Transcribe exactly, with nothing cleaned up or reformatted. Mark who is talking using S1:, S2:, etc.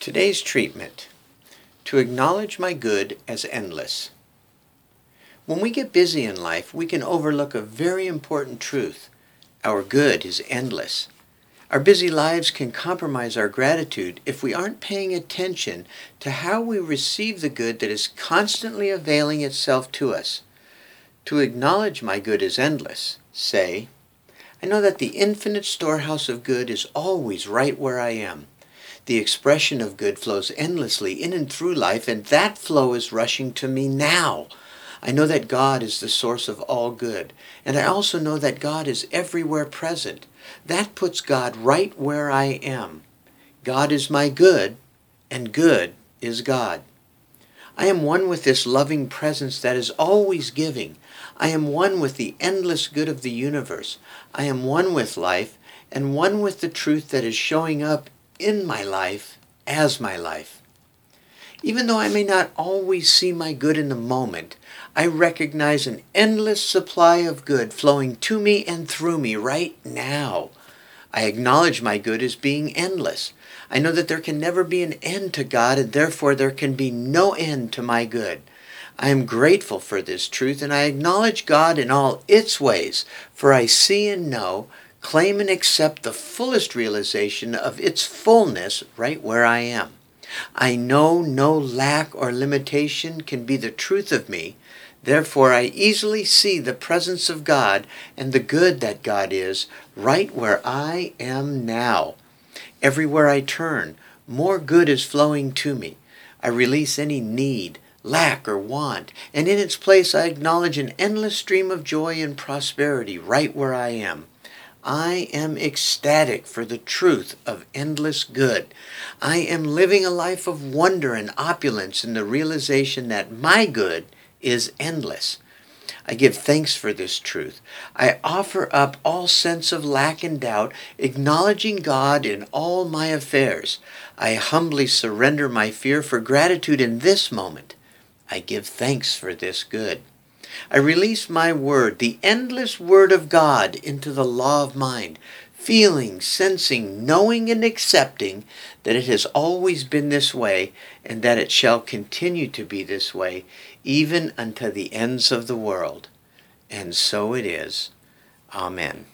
S1: Today's treatment: to acknowledge my good as endless. When we get busy in life, we can overlook a very important truth. Our good is endless. Our busy lives can compromise our gratitude if we aren't paying attention to how we receive the good that is constantly availing itself to us. To acknowledge my good as endless, say, I know that the infinite storehouse of good is always right where I am. The expression of good flows endlessly in and through life, and that flow is rushing to me now. I know that God is the source of all good, and I also know that God is everywhere present. That puts God right where I am. God is my good, and good is God. I am one with this loving presence that is always giving. I am one with the endless good of the universe. I am one with life, and one with the truth that is showing up in my life as my life. Even though I may not always see my good in the moment, I recognize an endless supply of good flowing to me and through me right now. I acknowledge my good as being endless. I know that there can never be an end to God, and therefore there can be no end to my good. I am grateful for this truth, and I acknowledge God in all its ways, for I see and know, claim and accept the fullest realization of its fullness right where I am. I know no lack or limitation can be the truth of me. Therefore, I easily see the presence of God and the good that God is right where I am now. Everywhere I turn, more good is flowing to me. I release any need, lack, or want, and in its place I acknowledge an endless stream of joy and prosperity right where I am. I am ecstatic for the truth of endless good. I am living a life of wonder and opulence in the realization that my good is endless. I give thanks for this truth. I offer up all sense of lack and doubt, acknowledging God in all my affairs. I humbly surrender my fear for gratitude in this moment. I give thanks for this good. I release my word, the endless word of God, into the law of mind, feeling, sensing, knowing, and accepting that it has always been this way and that it shall continue to be this way, even unto the ends of the world. And so it is. Amen.